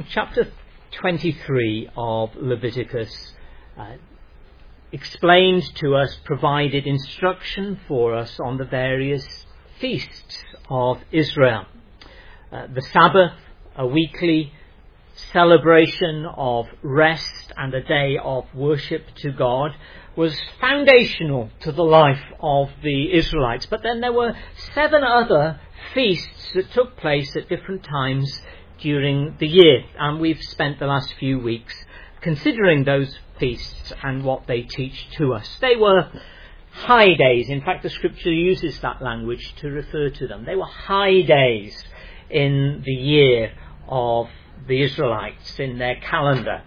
Chapter 23 of Leviticus explained to us, provided instruction for us on the various feasts of Israel. The Sabbath, a weekly celebration of rest and a day of worship to God, was foundational to the life of the Israelites. But then there were 7 other feasts that took place at different times during the year, and we've spent the last few weeks considering those feasts and what they teach to us. They were high days. In fact, the scripture uses that language to refer to them. They were high days in the year of the Israelites in their calendar.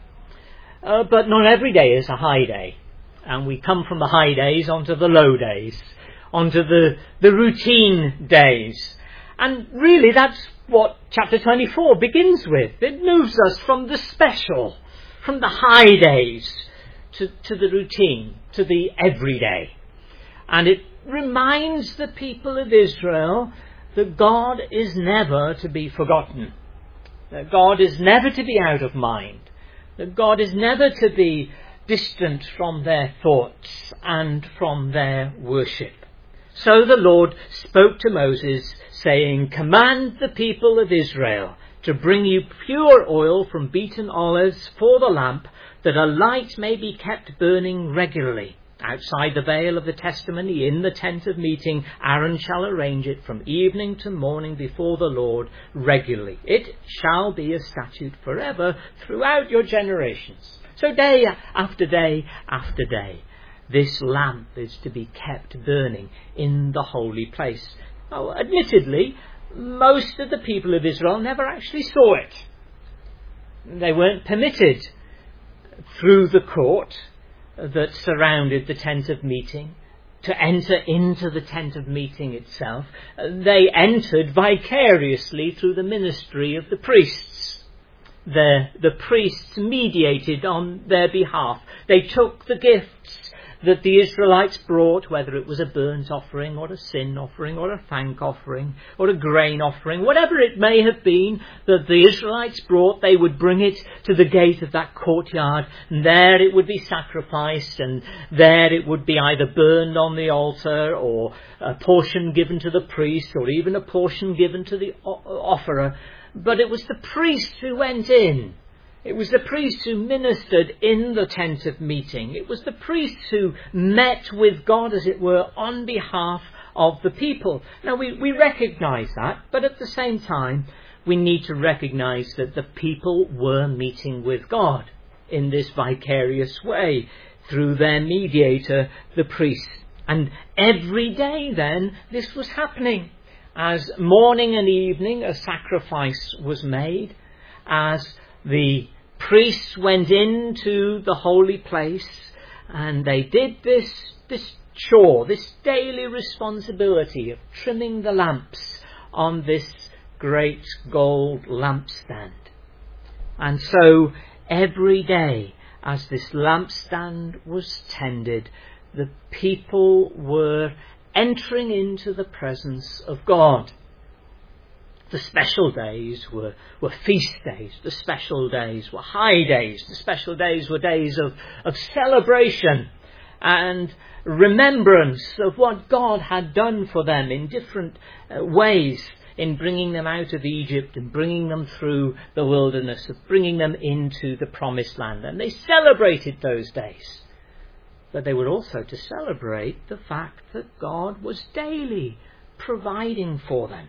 But not every day is a high day. And we come from the high days onto the low days, onto the routine days. And really that's what chapter 24 begins with. It moves us from the special, from the high days to the routine, to the everyday. And it reminds the people of Israel that God is never to be forgotten, that God is never to be out of mind, that God is never to be distant from their thoughts and from their worship. So the Lord spoke to Moses, saying, "Command the people of Israel to bring you pure oil from beaten olives for the lamp, that a light may be kept burning regularly. Outside the veil of the testimony in the tent of meeting, Aaron shall arrange it from evening to morning before the Lord regularly. It shall be a statute forever throughout your generations." So day after day after day, this lamp is to be kept burning in the holy place. Now, admittedly, most of the people of Israel never actually saw it. They weren't permitted through the court that surrounded the tent of meeting to enter into the tent of meeting itself. They entered vicariously through the ministry of the priests. The priests mediated on their behalf. They took the gifts that the Israelites brought, whether it was a burnt offering or a sin offering or a thank offering or a grain offering, whatever it may have been that the Israelites brought, they would bring it to the gate of that courtyard, and there it would be sacrificed, and there it would be either burned on the altar or a portion given to the priest or even a portion given to the offerer. But it was the priest who went in. It was the priests who ministered in the tent of meeting. It was the priests who met with God, as it were, on behalf of the people. Now, we recognise that, but at the same time, we need to recognise that the people were meeting with God in this vicarious way through their mediator, the priest. And every day then, this was happening. As morning and evening a sacrifice was made, as the priests went into the holy place, and they did this chore, this daily responsibility of trimming the lamps on this great gold lampstand. And so every day as this lampstand was tended, the people were entering into the presence of God. The special days were feast days. The special days were high days. The special days were days of celebration and remembrance of what God had done for them in different ways in bringing them out of Egypt and bringing them through the wilderness, of bringing them into the promised land. And they celebrated those days. But they were also to celebrate the fact that God was daily providing for them.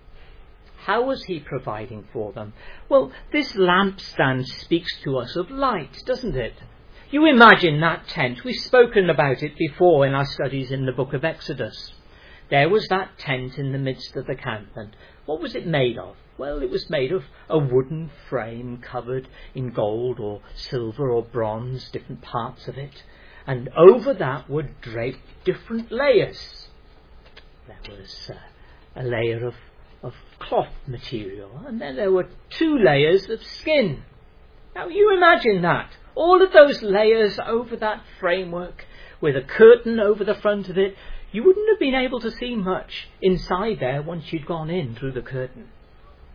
How was he providing for them? Well, this lampstand speaks to us of light, doesn't it? You imagine that tent. We've spoken about it before in our studies in the book of Exodus. There was that tent in the midst of the camp. And what was it made of? Well, it was made of a wooden frame covered in gold or silver or bronze, different parts of it. And over that were draped different layers. There was a layer of cloth material, and then there were 2 layers of skin. Now you imagine that. All of those layers over that framework with a curtain over the front of it. You wouldn't have been able to see much inside there once you'd gone in through the curtain.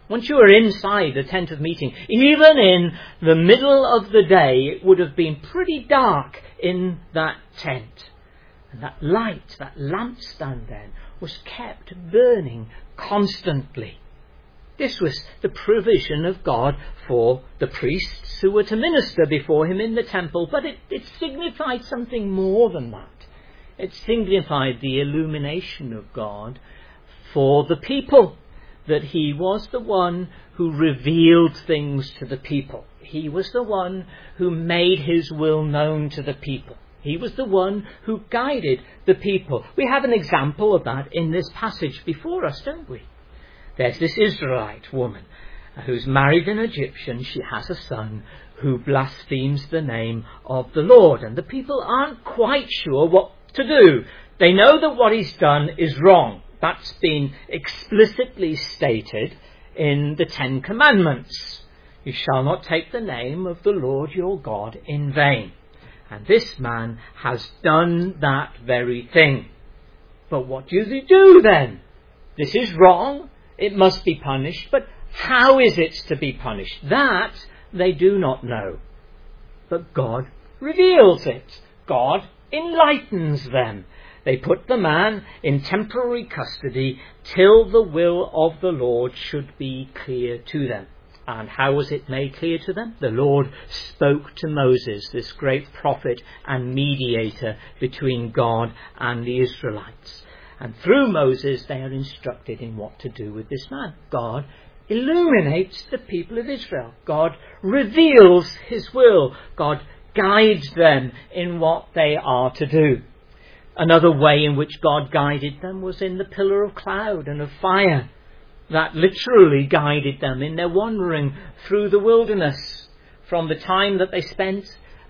Once you were inside the tent of meeting, even in the middle of the day, it would have been pretty dark in that tent. And that light, that lampstand then, was kept burning constantly. This was the provision of God for the priests who were to minister before him in the temple, but it signified something more than that. It signified the illumination of God for the people, that he was the one who revealed things to the people. He was the one who made his will known to the people. He was the one who guided the people. We have an example of that in this passage before us, don't we? There's this Israelite woman who's married an Egyptian. She has a son who blasphemes the name of the Lord. And the people aren't quite sure what to do. They know that what he's done is wrong. That's been explicitly stated in the Ten Commandments. You shall not take the name of the Lord your God in vain. And this man has done that very thing. But what does he do then? This is wrong. It must be punished. But how is it to be punished? That they do not know. But God reveals it. God enlightens them. They put the man in temporary custody till the will of the Lord should be clear to them. And how was it made clear to them? The Lord spoke to Moses, this great prophet and mediator between God and the Israelites. And through Moses they are instructed in what to do with this man. God illuminates the people of Israel. God reveals his will. God guides them in what they are to do. Another way in which God guided them was in the pillar of cloud and of fire. That literally guided them in their wandering through the wilderness, from the time that they spent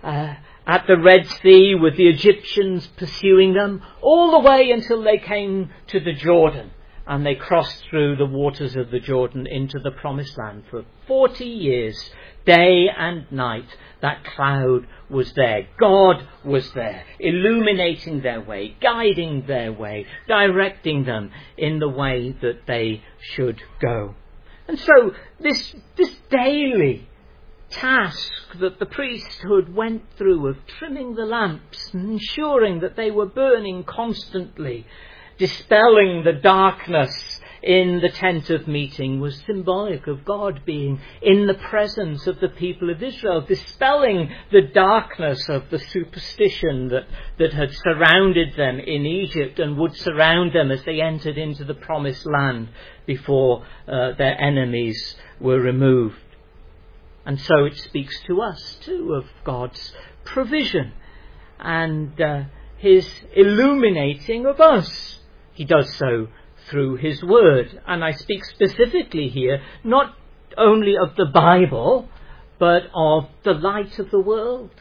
at the Red Sea with the Egyptians pursuing them, all the way until they came to the Jordan and they crossed through the waters of the Jordan into the Promised Land. For 40 years, day and night, that cloud was there. God was there, illuminating their way, guiding their way, directing them in the way that they should go. And so this daily task that the priesthood went through of trimming the lamps and ensuring that they were burning constantly, dispelling the darkness in the tent of meeting, was symbolic of God being in the presence of the people of Israel, dispelling the darkness of the superstition that had surrounded them in Egypt and would surround them as they entered into the Promised Land before their enemies were removed. And so it speaks to us too of God's provision and his illuminating of us. He does so through his word. And I speak specifically here not only of the Bible, but of the light of the world,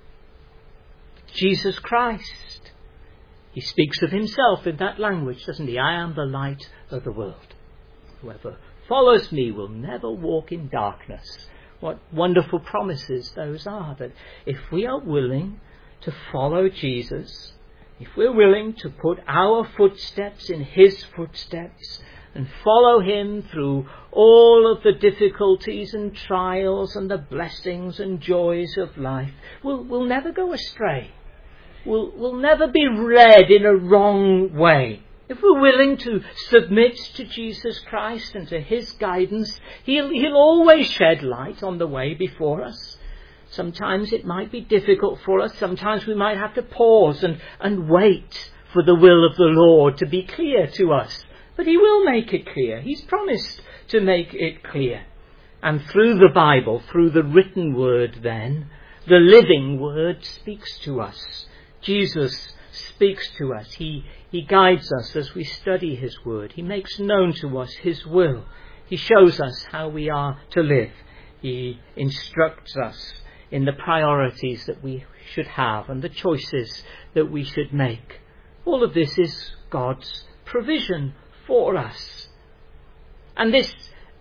Jesus Christ. He speaks of himself in that language, doesn't he? I am the light of the world. Whoever follows me will never walk in darkness. What wonderful promises those are, that if we are willing to follow Jesus, if we're willing to put our footsteps in his footsteps and follow him through all of the difficulties and trials and the blessings and joys of life, we'll never go astray. We'll never be led in a wrong way. If we're willing to submit to Jesus Christ and to his guidance, he'll always shed light on the way before us. Sometimes it might be difficult for us. Sometimes we might have to pause and wait for the will of the Lord to be clear to us. But he will make it clear. He's promised to make it clear. And through the Bible, through the written word then, the living word speaks to us. Jesus speaks to us. He guides us as we study his word. He makes known to us his will. He shows us how we are to live. He instructs us in the priorities that we should have and the choices that we should make. All of this is God's provision for us. And this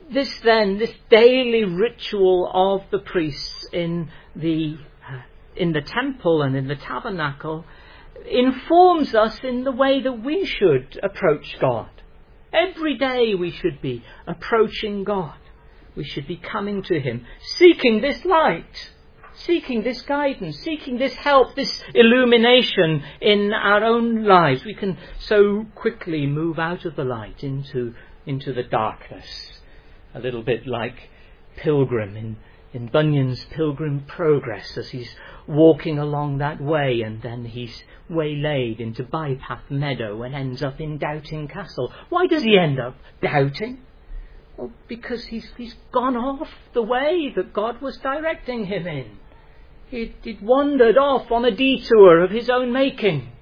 daily ritual of the priests in the temple and in the tabernacle informs us in the way that we should approach God. Every day we should be approaching God. We should be coming to him, seeking this light, seeking this guidance, seeking this help, this illumination in our own lives. We can so quickly move out of the light into the darkness. A little bit like Pilgrim in Bunyan's Pilgrim Progress, as he's walking along that way, and then he's waylaid into Bypath Meadow and ends up in Doubting Castle. Why does he end up doubting? Well, because he's gone off the way that God was directing him in. He'd wandered off on a detour of his own making.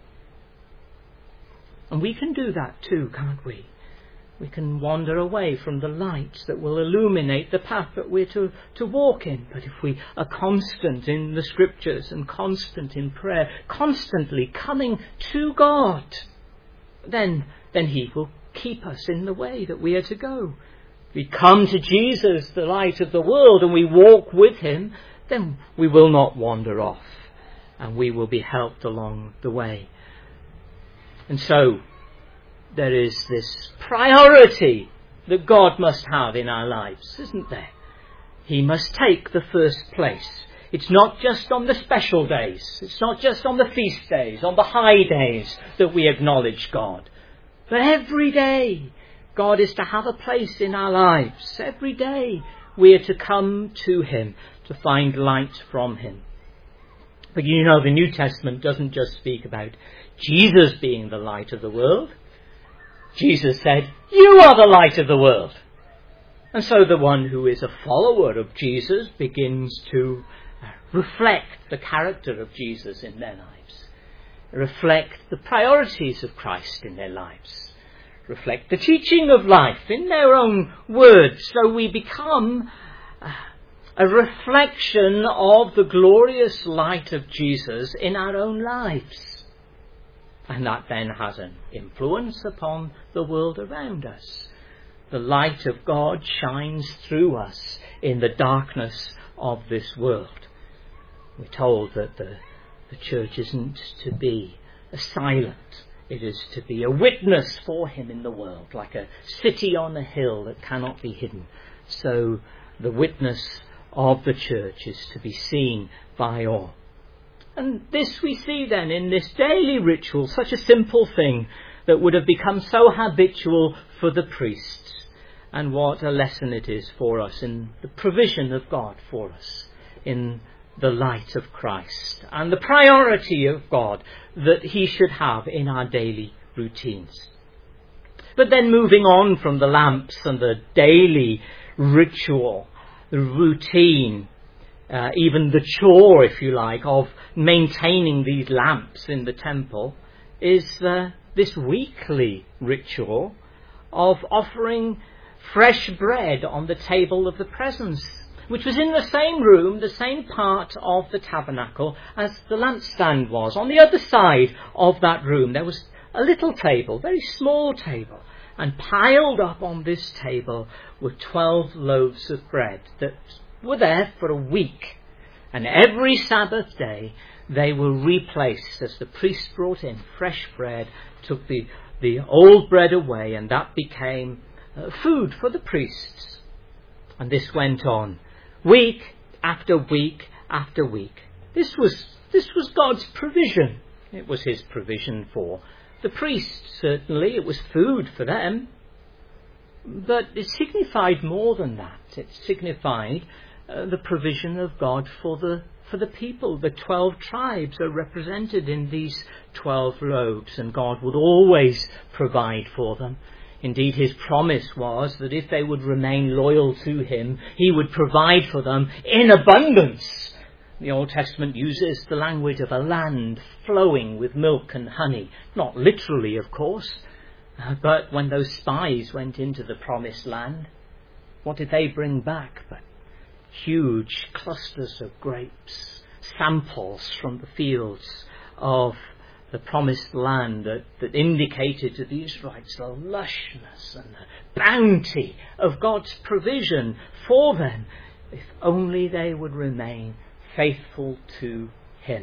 And we can do that too, can't we? We can wander away from the lights that will illuminate the path that we're to walk in. But if we are constant in the Scriptures and constant in prayer, constantly coming to God, then he will keep us in the way that we are to go. If we come to Jesus, the light of the world, and we walk with him, then we will not wander off, and we will be helped along the way. And so, there is this priority that God must have in our lives, isn't there? He must take the first place. It's not just on the special days. It's not just on the feast days, on the high days that we acknowledge God. But every day, God is to have a place in our lives. Every day, we are to come to him to find light from him. But you know, the New Testament doesn't just speak about Jesus being the light of the world. Jesus said, "You are the light of the world." And so the one who is a follower of Jesus begins to reflect the character of Jesus in their lives, reflect the priorities of Christ in their lives, reflect the teaching of life in their own words. So we become a reflection of the glorious light of Jesus in our own lives. And that then has an influence upon the world around us. The light of God shines through us in the darkness of this world. We're told that the church isn't to be silent. It is to be a witness for him in the world, like a city on a hill that cannot be hidden. So the witness of the church is to be seen by all. And this we see then in this daily ritual, such a simple thing that would have become so habitual for the priests. And what a lesson it is for us in the provision of God for us, in the light of Christ, and the priority of God that he should have in our daily routines. But then moving on from the lamps and the daily ritual, the routine, even the chore, if you like, of maintaining these lamps in the temple, is this weekly ritual of offering fresh bread on the table of the presence, which was in the same room, the same part of the tabernacle as the lampstand was. On the other side of that room there was a little table, very small table, and piled up on this table were 12 loaves of bread that were there for a week, and every Sabbath day they were replaced as the priest brought in fresh bread, took the old bread away, and that became food for the priests. And this went on week after week after week. This was God's provision. It was his provision for the priests, certainly. It was food for them. But it signified more than that. It signified the provision of God for the people. The 12 tribes are represented in these 12 loaves, and God would always provide for them. Indeed, his promise was that if they would remain loyal to him, he would provide for them in abundance. The Old Testament uses the language of a land flowing with milk and honey. Not literally, of course, but when those spies went into the promised land, what did they bring back but huge clusters of grapes, samples from the fields of the promised land that indicated to the Israelites the lushness and the bounty of God's provision for them, if only they would remain faithful to him.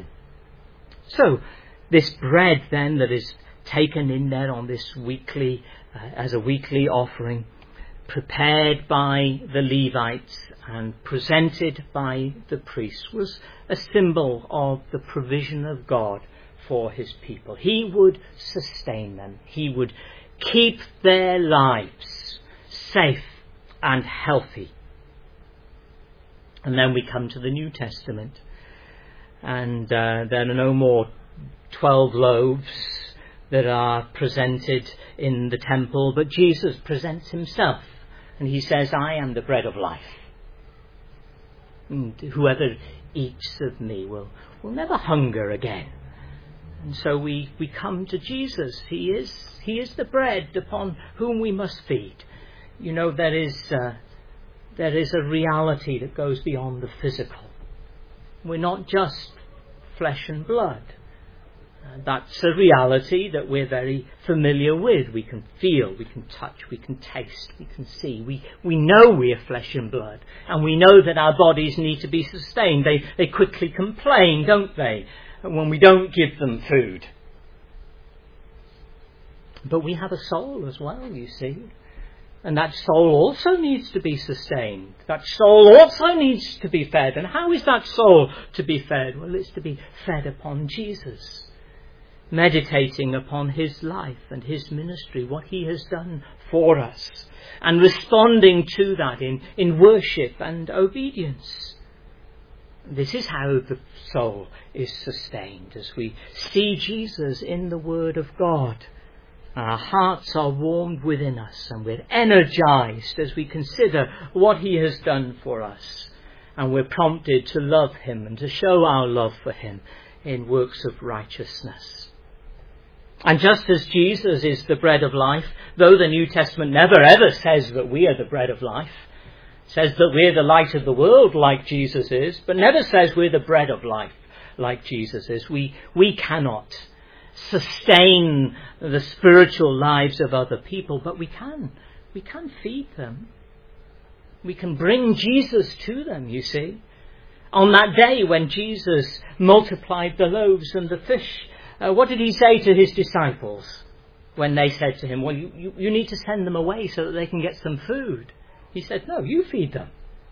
So this bread then that is taken in there on this weekly, as a weekly offering, prepared by the Levites and presented by the priests, was a symbol of the provision of God for his people. He would sustain them. He would keep their lives safe and healthy. And then we come to the New Testament, and there are no more 12 loaves that are presented in the temple, but Jesus presents himself, and he says, I am the bread of life. And whoever eats of me will never hunger again. And so we come to Jesus. He is the bread upon whom we must feed. You know, there is a reality that goes beyond the physical. We're not just flesh and blood. That's a reality that we're very familiar with. We can feel, we can touch, we can taste, we can see. We know we are flesh and blood, and we know that our bodies need to be sustained. They quickly complain, don't they, when we don't give them food. But we have a soul as well, you see. And that soul also needs to be sustained. That soul also needs to be fed. And how is that soul to be fed? Well, it's to be fed upon Jesus, meditating upon his life and his ministry, what he has done for us, and responding to that in worship and obedience. This is how the soul is sustained, as we see Jesus in the Word of God. Our hearts are warmed within us, and we're energized as we consider what he has done for us. And we're prompted to love him and to show our love for him in works of righteousness. And just as Jesus is the bread of life, though the New Testament never ever says that we are the bread of life, says that we're the light of the world like Jesus is, but never says we're the bread of life like Jesus is. We cannot sustain the spiritual lives of other people, but we can feed them. We can bring Jesus to them, you see. On that day when Jesus multiplied the loaves and the fish, what did he say to his disciples when they said to him, well, you need to send them away so that they can get some food? He said, no, you feed them.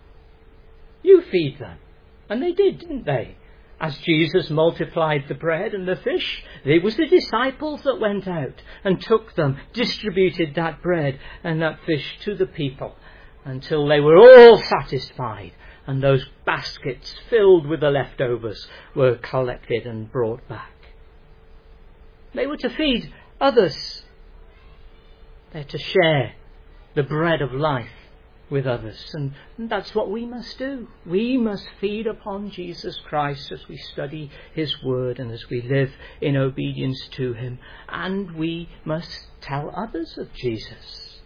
You feed them. And they did, didn't they? As Jesus multiplied the bread and the fish, it was the disciples that went out and took them, distributed that bread and that fish to the people until they were all satisfied, and those baskets filled with the leftovers were collected and brought back. They were to feed others. They're to share the bread of life with others, and that's what we must do. We must feed upon Jesus Christ as we study his word and as we live in obedience to him, and we must tell others of Jesus.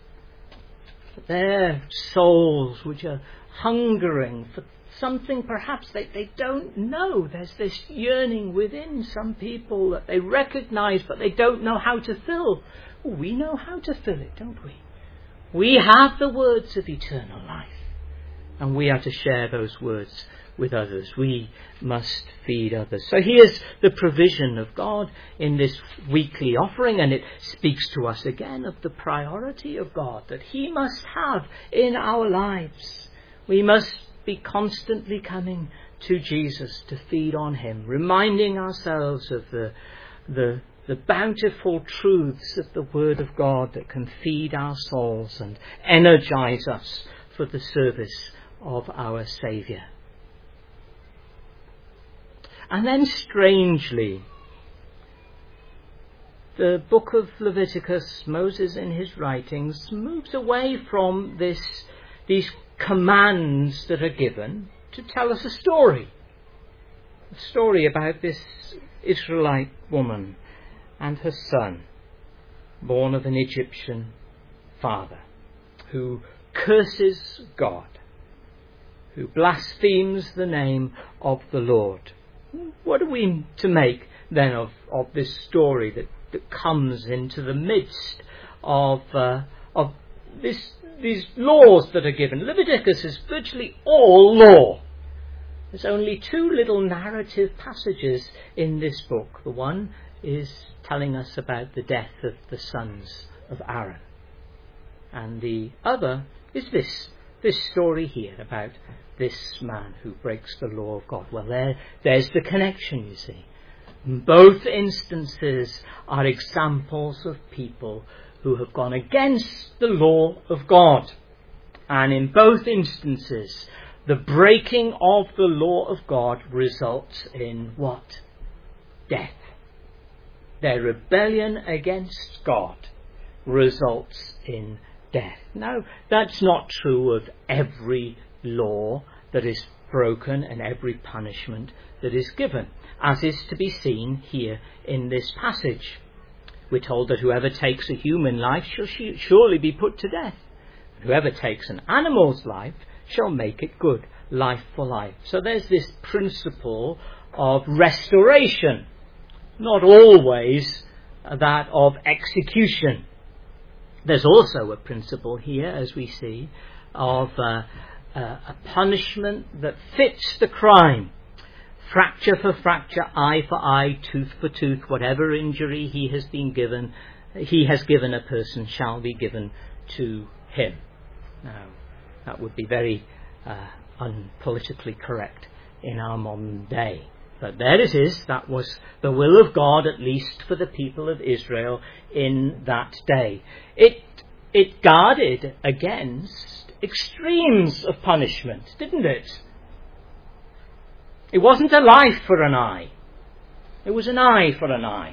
Their souls which are hungering for something perhaps they don't know. There's this yearning within some people that they recognize but they don't know how to fill. We know how to fill it, don't we? We have the words of eternal life, and we are to share those words with others. We must feed others. So here's the provision of God in this weekly offering, and it speaks to us again of the priority of God that he must have in our lives. We must be constantly coming to Jesus to feed on him, reminding ourselves of the bountiful truths of the Word of God that can feed our souls and energize us for the service of our Saviour. And then strangely, the book of Leviticus, Moses in his writings, moves away from these commands that are given to tell us a story about this Israelite woman and her son, born of an Egyptian father, who curses God, who blasphemes the name of the Lord. What are we to make then of this story that comes into the midst of these laws that are given? Leviticus is virtually all law. There's only two little narrative passages in this book. The one is telling us about the death of the sons of Aaron. And the other is this story here about this man who breaks the law of God. Well, there's the connection, you see. Both instances are examples of people who have gone against the law of God. And in both instances, the breaking of the law of God results in what? Death. Their rebellion against God results in death. Now, that's not true of every law that is broken and every punishment that is given, as is to be seen here in this passage. We're told that whoever takes a human life shall surely be put to death. Whoever takes an animal's life shall make it good, life for life. So there's this principle of restoration, not always that of execution. There's also a principle here, as we see, of a punishment that fits the crime. Fracture for fracture, eye for eye, tooth for tooth, whatever injury he has given a person shall be given to him. Now, that would be very unpolitically correct in our modern day. But there it is. That was the will of God, at least for the people of Israel in that day. It guarded against extremes of punishment, didn't it? It wasn't a life for an eye. It was an eye for an eye.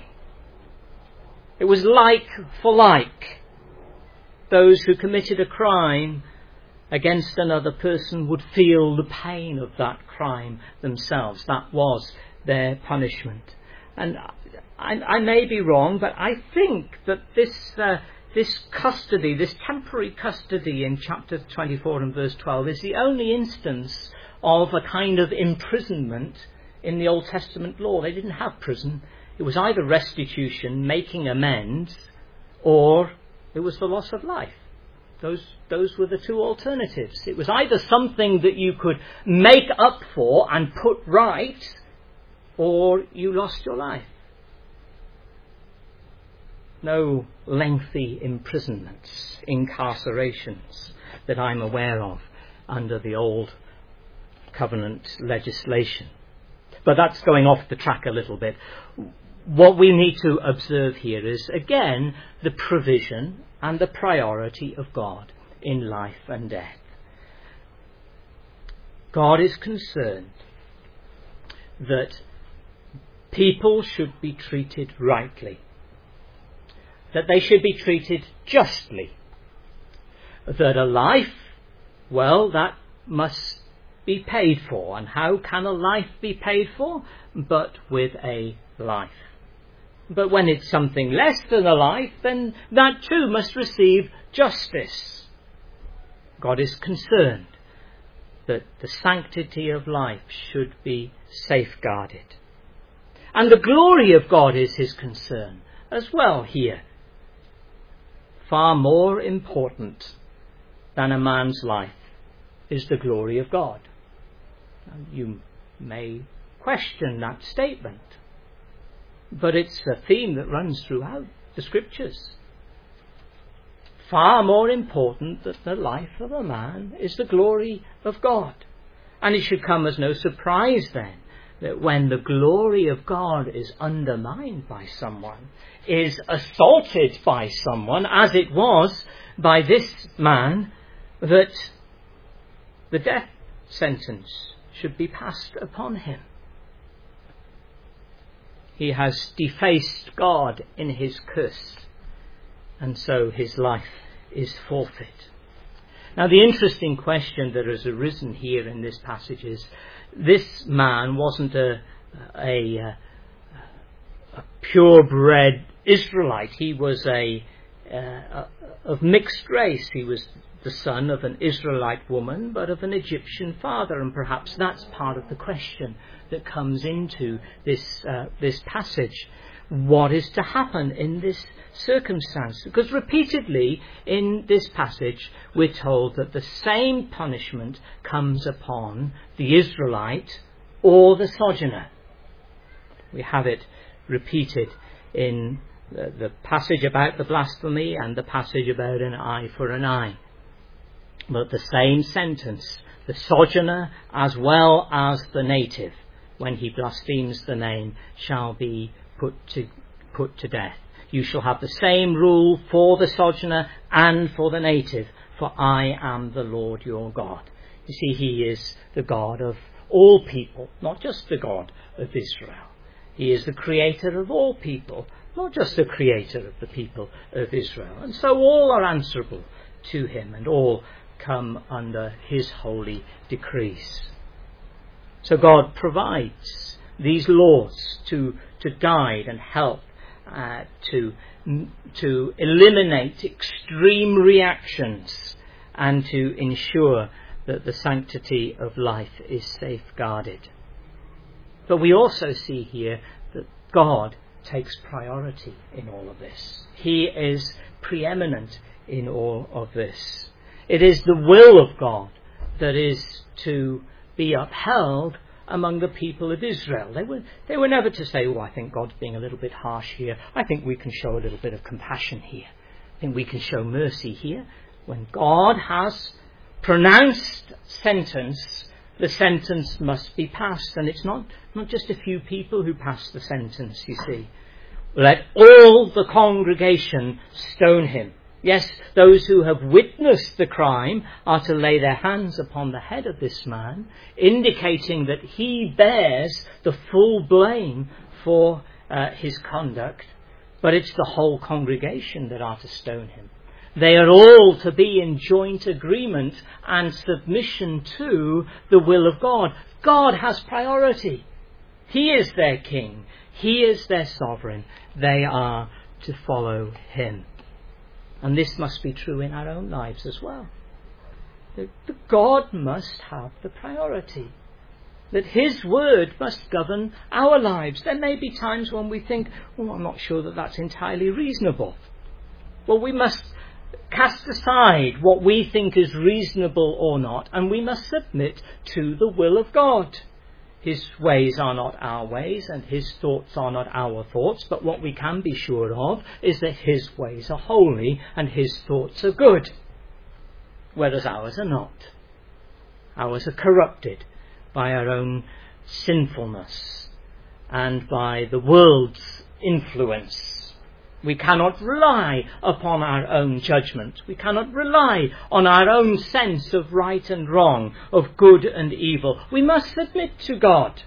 It was like for like. Those who committed a crime against another person would feel the pain of that crime themselves. That was their punishment. And I may be wrong, but I think that this custody, this temporary custody in chapter 24 and verse 12 is the only instance of a kind of imprisonment in the Old Testament law. They didn't have prison. It was either restitution, making amends, or it was the loss of life. Those were the two alternatives. It was either something that you could make up for and put right, or you lost your life. No lengthy imprisonments, incarcerations that I'm aware of under the old covenant legislation. But that's going off the track a little bit. What we need to observe here is, again, the provision and the priority of God in life and death. God is concerned that people should be treated rightly, that they should be treated justly, that a life, well, that must be paid for. And how can a life be paid for? But with a life. But when it's something less than a life, then that too must receive justice. God is concerned that the sanctity of life should be safeguarded. And the glory of God is his concern as well here. Far more important than a man's life is the glory of God. You may question that statement, but it's a theme that runs throughout the Scriptures. Far more important than the life of a man is the glory of God. And it should come as no surprise then that when the glory of God is undermined by someone, is assaulted by someone, as it was by this man, that the death sentence should be passed upon him. He has defaced God in his curse, and so his life is forfeit. Now, the interesting question that has arisen here in this passage is, this man wasn't a purebred Israelite. He was of mixed race. He was the son of an Israelite woman, but of an Egyptian father, and perhaps that's part of the question that comes into this passage. What is to happen in this circumstance? Because repeatedly in this passage we're told that the same punishment comes upon the Israelite or the sojourner. We have it repeated in The passage about the blasphemy and the passage about an eye for an eye. But the same sentence, the sojourner as well as the native, when he blasphemes the name, shall be put to death. You shall have the same rule for the sojourner and for the native, for I am the Lord your God. You see, he is the God of all people, not just the God of Israel. He is the creator of all people, not just the creator of the people of Israel. And so all are answerable to him, and all come under his holy decrees. So God provides these laws to guide and help, to eliminate extreme reactions and to ensure that the sanctity of life is safeguarded. But we also see here that God takes priority in all of this. He is preeminent in all of this. It is the will of God that is to be upheld among the people of Israel. They were never to say, I think God's being a little bit harsh here. I think we can show a little bit of compassion here. I think we can show mercy here. When God has pronounced sentence, the sentence must be passed. And it's not just a few people who pass the sentence, you see. Let all the congregation stone him. Yes, those who have witnessed the crime are to lay their hands upon the head of this man, indicating that he bears the full blame for his conduct. But it's the whole congregation that are to stone him. They are all to be in joint agreement and submission to the will of God. God has priority. He is their king. He is their sovereign. They are to follow him. And this must be true in our own lives as well. That God must have the priority. That his word must govern our lives. There may be times when we think, I'm not sure that that's entirely reasonable. Well, we must cast aside what we think is reasonable or not, and we must submit to the will of God. His ways are not our ways, and his thoughts are not our thoughts, but what we can be sure of is that his ways are holy and his thoughts are good, whereas ours are not. Ours are corrupted by our own sinfulness and by the world's influence. We cannot rely upon our own judgment. We cannot rely on our own sense of right and wrong, of good and evil. We must submit to God.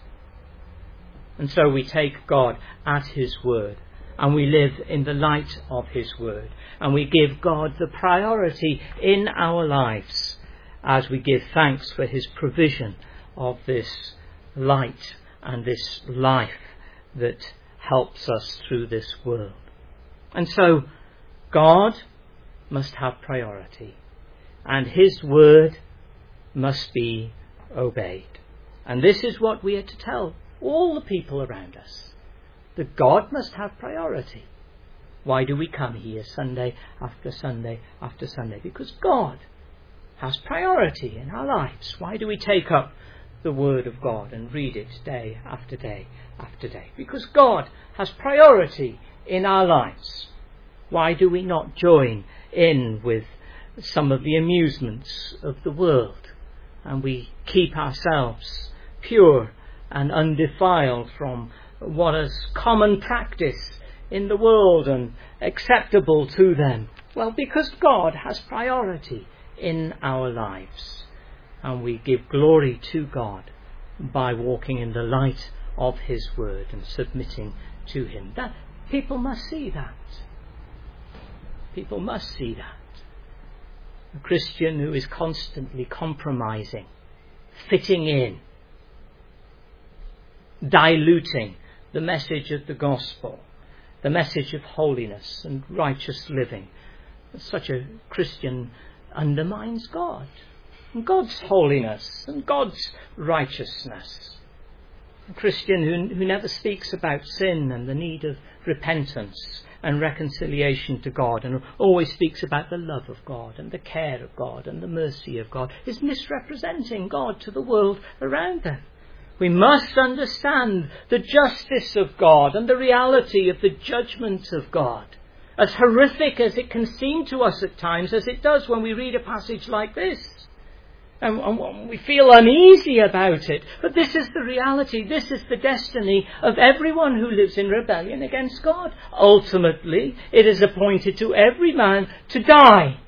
And so we take God at his word, and we live in the light of his word, and we give God the priority in our lives as we give thanks for his provision of this light and this life that helps us through this world. And so God must have priority, and his word must be obeyed. And this is what we are to tell all the people around us, that God must have priority. Why do we come here Sunday after Sunday after Sunday? Because God has priority in our lives. Why do we take up the word of God and read it day after day after day? Because God has priority in our lives. Why do we not join in with some of the amusements of the world, and we keep ourselves pure and undefiled from what is common practice in the world and acceptable to them? Well, because God has priority in our lives, and we give glory to God by walking in the light of his word and submitting to him. That people must see that. People must see that. A Christian who is constantly compromising, fitting in, diluting the message of the gospel, the message of holiness and righteous living. Such a Christian undermines God, and God's holiness and God's righteousness. A Christian who never speaks about sin and the need of repentance and reconciliation to God, and always speaks about the love of God and the care of God and the mercy of God, is misrepresenting God to the world around them. We must understand the justice of God and the reality of the judgment of God. As horrific as it can seem to us at times, as it does when we read a passage like this. And we feel uneasy about it. But this is the reality. This is the destiny of everyone who lives in rebellion against God. Ultimately, it is appointed to every man to die.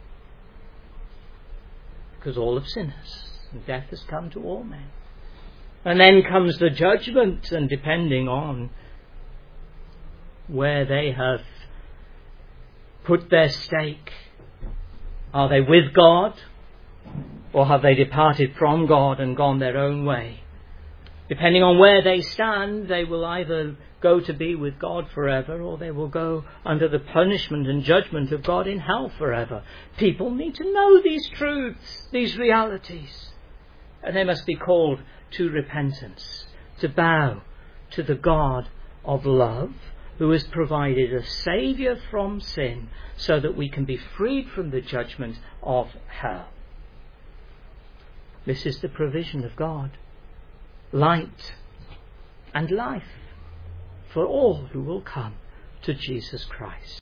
Because all have sinners, and death has come to all men. And then comes the judgment, and depending on where they have put their stake, are they with God? Or have they departed from God and gone their own way? Depending on where they stand, they will either go to be with God forever, or they will go under the punishment and judgment of God in hell forever. People need to know these truths, these realities. And they must be called to repentance, to bow to the God of love, who has provided a Saviour from sin, so that we can be freed from the judgment of hell. This is the provision of God. Light and life for all who will come to Jesus Christ.